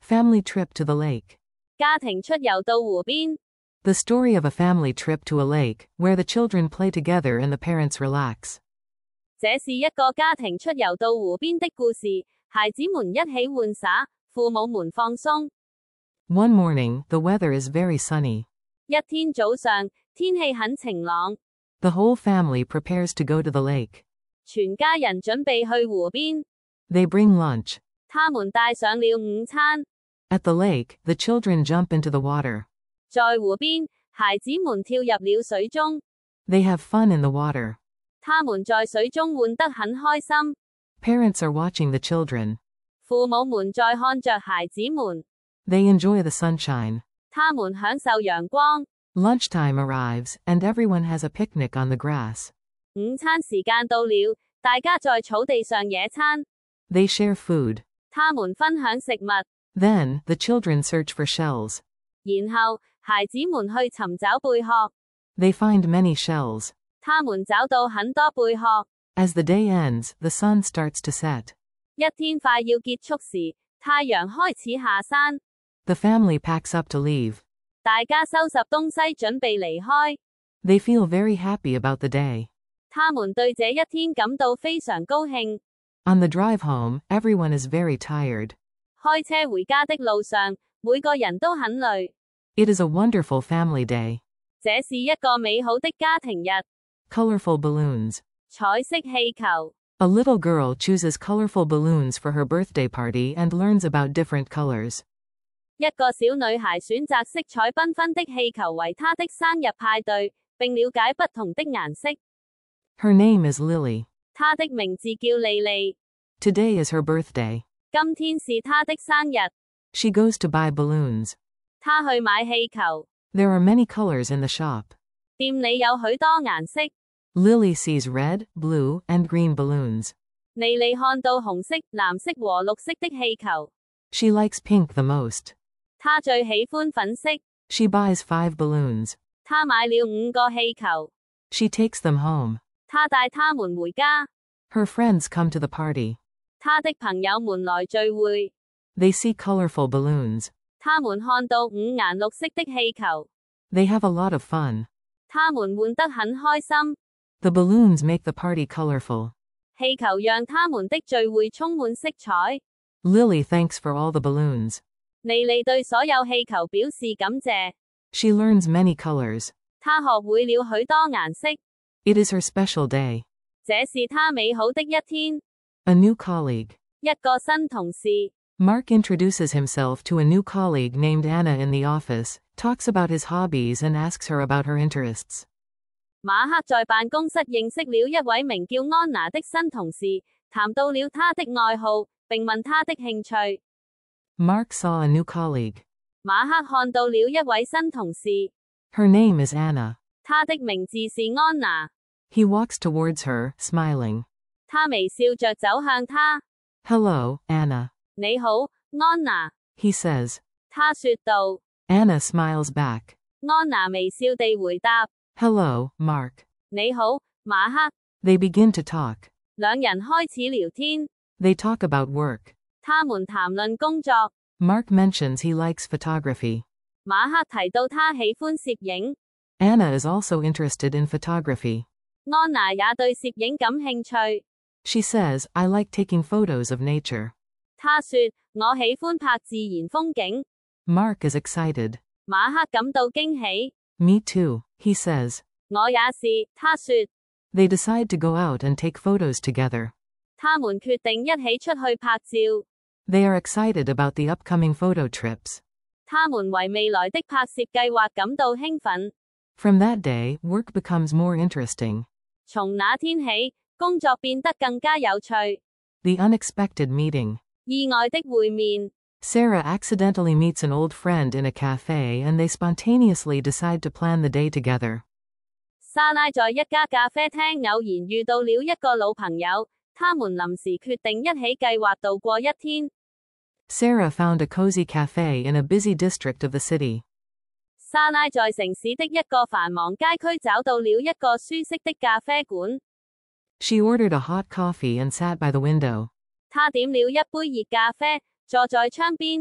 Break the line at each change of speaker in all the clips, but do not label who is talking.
Family trip to the lake.
家庭出遊到湖邊。
The story of a family trip to a lake, where the children play together and the parents relax.
這是一個家庭出遊到湖邊的故事，孩子們一起玩耍，父母們放鬆。
One morning, the weather is very sunny.
一天早上，天氣很晴朗，
The whole family prepares to go to the lake.
全家人準備去湖邊。
They bring lunch.
他們帶上了午餐。
At the lake, the children jump into the water.
在湖邊，孩子們跳入了水中，
They have fun in the water.
他們在水中玩得很開心。
Parents are watching the children.
父母們在看着孩子們，
They enjoy the sunshine.
他們享受陽光。
Lunchtime arrives, and everyone has a picnic on the grass.
午餐時間到了，大家在草地上野餐。
They share food.
他們分享食物，
Then, the children search for shells.
然後孩子們去尋找貝殼。
They find many shells.
他們找到很多貝殼。
As the day ends, the sun starts to set.
一天快要結束時，太陽開始下山。
The family packs up to leave.
大家收拾東西準備離開。
They feel very happy about the day.
他們對這一天感到非常高興。
On the drive home, everyone is very tired.
開車回家的路上，每個人都很累。
It is a wonderful family day.
這是一個美好的家庭日。
Colorful balloons.
彩色氣球。
A little girl chooses colorful balloons for her birthday party and learns about different colors.
一個小女孩選擇色彩繽紛的氣球為她的生日派對，並了解不同的顏色。
Her name is Lily.
她的名字叫莉莉。
Today is her birthday.
今天是她的生日。
She goes to buy balloons.
她去買氣球。
There are many colors in the shop.
店裏有許多顏色。
Lily sees red, blue, and green balloons.
莉莉看到紅色、藍色和綠色的氣球。
She likes pink the most.
她最喜歡粉色。
She buys 5 balloons.
她買了5個氣球。
She takes them home.
她帶他們回家。
Her friends come to the party.
她的朋友們來聚會。
They see colorful balloons.
他們看到5顏6色的氣球。
They have a lot of fun.
他們玩得很開心。
The balloons make the party colorful.
氣球讓他們的聚會充滿色彩。
Lily thanks for all the balloons.
莉莉對所有氣球表示感謝。
She learns many colors.
她學會了許多顏色。
It is her special day.
這是她美好的一天。
A new colleague.
一個新同事。
Mark introduces himself to a new colleague named Anna in the office, talks about his hobbies and asks her about her interests.
馬克在辦公室認識了一位名叫安娜的新同事，談到了她的愛好，並問她的興趣。
Mark saw a new colleague.
馬克看到了一位新同事。
Her name is Anna.
她的名字是安娜。
He walks towards her, smiling.
他微笑着走向她。
Hello, Anna.
你好，安娜。
He says.
他說道。
Anna smiles back.
安娜微笑地回答。
Hello, Mark.
你好，馬克。
They begin to talk.
兩人開始聊天。
They talk about work.
他們談論工作。
Mark mentions he likes photography.
馬克提到他喜歡攝影。
Anna is also interested in photography.
安娜也對攝影感興趣。
She says, I like taking photos of nature.
她說，我喜歡拍自然風景。
Mark is excited.
馬克感到驚喜。
Me too, he says.
我也是，他說。
They decide to go out and take photos together.
他們決定一起出去拍照。
They are excited about the upcoming photo trips.
他們為未來的拍攝計劃感到興奮。
From that day, work becomes more interesting.
從那天起，工作變得更加有趣。
The unexpected meeting.
意外的會面。
Sarah accidentally meets an old friend in a cafe and they spontaneously decide to plan the day together.
莎拉在一家咖啡廳偶然遇到了一個老朋友，他們臨時決定一起計劃度過一天。
Sarah found a cozy cafe in a busy district of the city.
莎拉在城市的一個繁忙街區找到了一個舒適的咖啡館。
She ordered a hot coffee and sat by the window.
她點了一杯熱咖啡，坐在窗邊。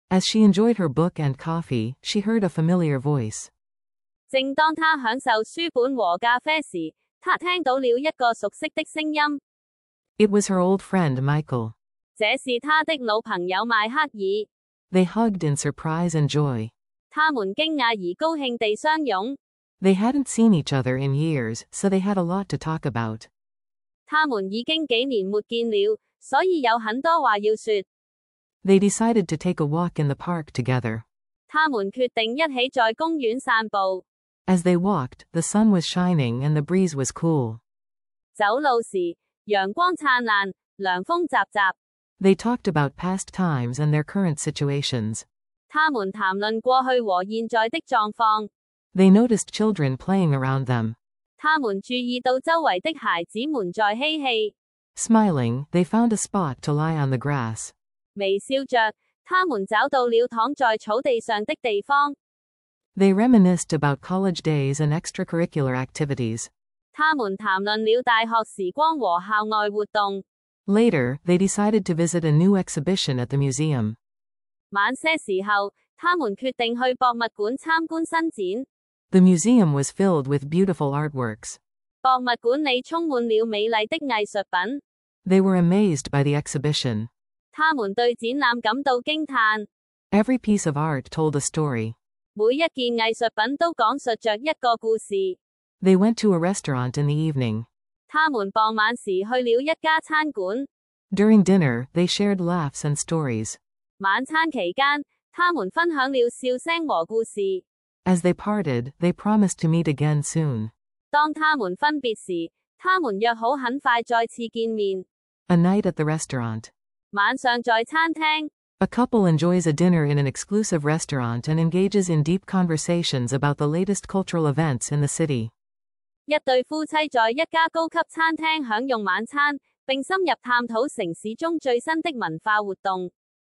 As she enjoyed her book and coffee, she heard a familiar voice.
正當她享受書本和咖啡時，她聽到了一個熟悉的聲音。
It was her old friend Michael.
這是她的老朋友邁克爾。
They hugged in surprise and joy.
他們驚訝而高興地相擁。
They hadn't seen each other in years, so they had a lot to talk about.
他們已經幾年沒見了，所以有很多話要說。
They decided to take a walk in the park together.
他們決定一起在公園散步。
As they walked, the sun was shining and the breeze was cool.
走路時，陽光燦爛，涼風習習。
They talked about past times and their current situations.
他們談論過去和現在的狀況。
They noticed children playing around them.
他們注意到周圍的孩子們在嬉戲。
Smiling, they found a spot to lie on the grass.
微笑着，他們找到了躺在草地上的地方。
They reminisced about college days and extracurricular activities.
他們談論了大學時光和校外活動。
Later, they decided to visit a new exhibition at the museum.
晚些時候，他們決定去博物館參觀新展。
The museum was filled with beautiful artworks.
博物館裏充滿了美麗的藝術品。
They were amazed by the exhibition.
他們對展覽感到驚嘆。
Every piece of art told a story.
每一件藝術品都講述着一個故事。
They went to a restaurant in the evening.
他們傍晚時去了一家餐館。
During dinner, they shared laughs and stories.
晚餐期間，他們分享了笑聲和故事。
As they parted, they promised to meet again soon.
當他們分別時，他們約好很快再次見面。
A night at the restaurant.
晚上在餐廳。
A couple enjoys a dinner in an exclusive restaurant and engages in deep conversations about the latest cultural events in the city.
一對夫妻在一家高級餐廳享用晚餐，並深入探討城市中最新的文化活動。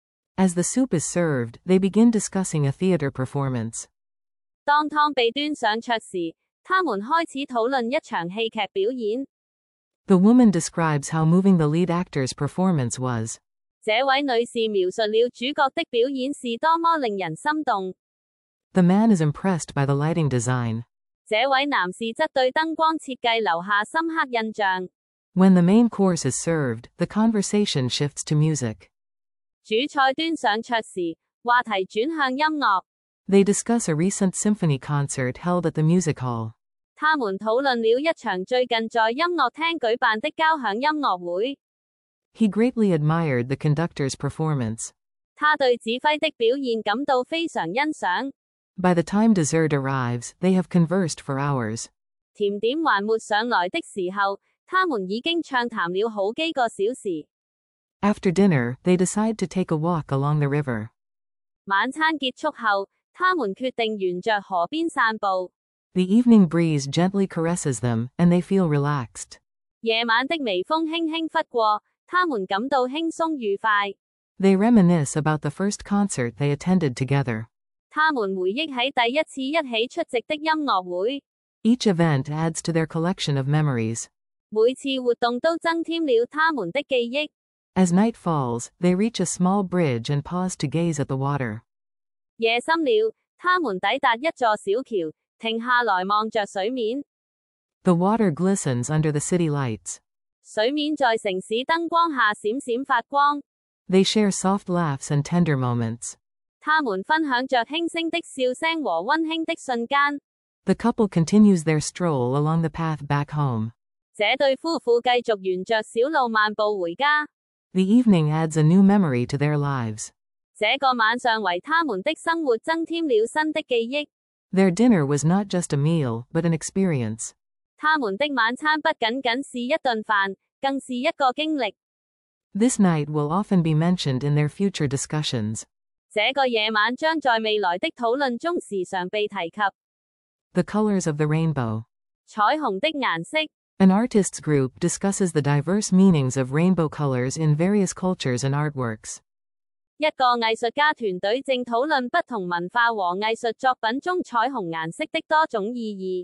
As the soup is served, they begin discussing a theater performance.
當湯被端上桌時，他們開始討論一場戲劇表演。
The woman describes how moving the lead actor's performance was.
這位女士描述了主角的表演是多麼令人心動。
The man is impressed by the lighting design.
這位男士則對燈光設計留下深刻印象。
When the main course is served, the conversation shifts to music.
主菜端上桌時，話題轉向音樂。
They discuss a recent symphony concert held at the music hall.
他們討論了一場最近在音樂廳舉辦的交響音樂會。
He greatly admired the conductor's performance.
他對指揮的表現感到非常欣賞。
By the time dessert arrives, they have conversed for hours.
甜點還沒上來的時候，他們已經暢談了好幾個小時。
After dinner, they decide to take a walk along the river.
晚餐結束後，他們決定沿着河邊散步。
The evening breeze gently caresses them, and they feel relaxed.
夜晚的微風輕輕拂過，他們感到輕鬆愉快。
They reminisce about the first concert they attended together.
他們回憶起第一次一起出席的音樂會。
Each event adds to their collection of memories.
每次活動都增添了他們的記憶。
As night falls, they reach a small bridge and pause to gaze at the water.
夜深了，他們抵達一座小橋，停下來望着水面。
The water glistens under the city lights.
水面在城市燈光下閃閃發光。
They share soft laughs and tender moments.
他們分享着輕聲的笑聲和溫馨的瞬間。
The couple continues their stroll along the path back home.
這對夫婦繼續沿着小路漫步回家。
The evening adds a new memory to their lives.
這個晚上為他們的生活增添了新的記憶。
Their dinner was not just a meal, but an experience.
他們的晚餐不僅僅是一頓飯，更是一個經歷。
This night will often be mentioned in their future discussions.
這個夜晚將在未來的討論中時常被提及。
The colors of the rainbow.
彩虹的顏色。
An artists group discusses the diverse meanings of rainbow colors in various cultures and artworks.
一個藝術家團隊正討論不同文化和藝術作品中彩虹顏色的多種意義。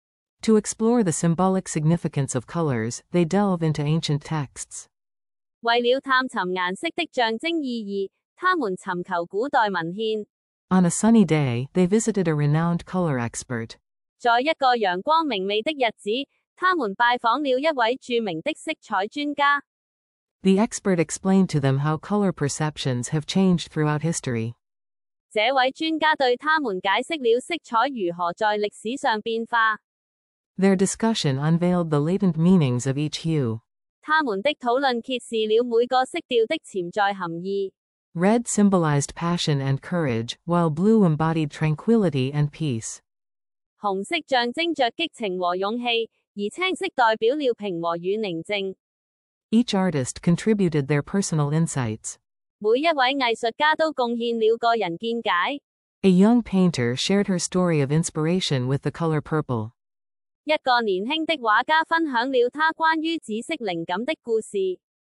To explore the symbolic significance of colors, they delve into ancient texts.
為了探尋顏色的象徵意義， 他們尋求古代文獻。
On a sunny day, they visited a renowned color expert.
在一個陽光明媚的日子，他們拜訪了一位著名的色彩專家。
The expert explained to them how color perceptions have changed throughout history.
這位專家對他們解釋了色彩如何在歷史上變化。
Their discussion unveiled the latent meanings of each hue.
他們的討論揭示了每個色調的潛在含義。
Red symbolized passion and courage, while blue embodied tranquility and peace.
紅色象徵着激情和勇氣，而青色代表了平和與寧靜。
Each artist contributed their personal insights.
每一位藝術家都貢獻了個人見解。
A young painter shared her story of inspiration with the color purple.
一個年輕的畫家分享了他關於紫色靈感的故事。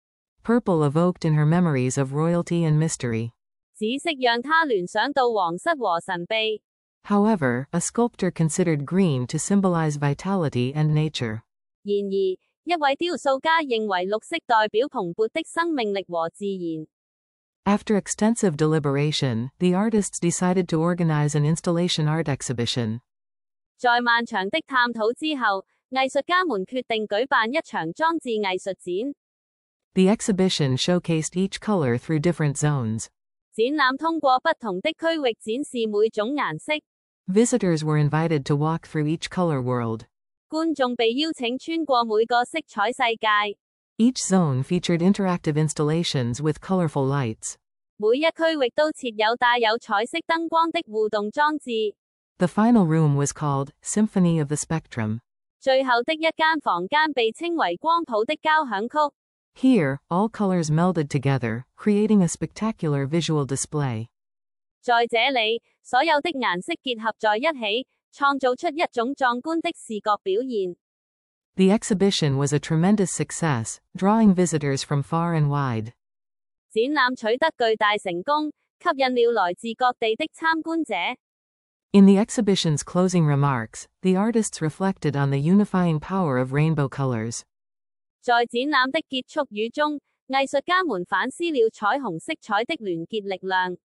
Purple evoked in her memories of royalty and mystery.
紫色讓他聯想到皇室和神秘。
However, a sculptor considered green to symbolize vitality and nature.
然而，一位雕塑家認為綠色代表蓬勃的生命力和自然。
After extensive deliberation, the artists decided to organize an installation art exhibition.
在漫長的探討之後，藝術家們決定舉辦一場裝置藝術展。
The exhibition showcased each color through different zones.
展覽通過不同的區域展示每種顏色。
Visitors were invited to walk through each color world.
觀眾被邀請穿過每個色彩世界。
Each zone featured interactive installations with colorful lights.
每一區域都設有帶有彩色燈光的互動裝置。
The final room was called Symphony of the Spectrum.
最後的一間房間被稱為光譜的交響曲。
Here, all colors melded together, creating a spectacular visual display.
在這裡，所有的顏色結合在一起，創造出一種壯觀的視覺表現。
The exhibition was a tremendous success, drawing visitors from far and wide.
展覽取得巨大成功，吸引了來自各地的參觀者。
In the exhibition's closing remarks, the artists reflected on the unifying power of rainbow colors.
在展覽的結束語中，藝術家們反思了彩虹色彩的聯結力量。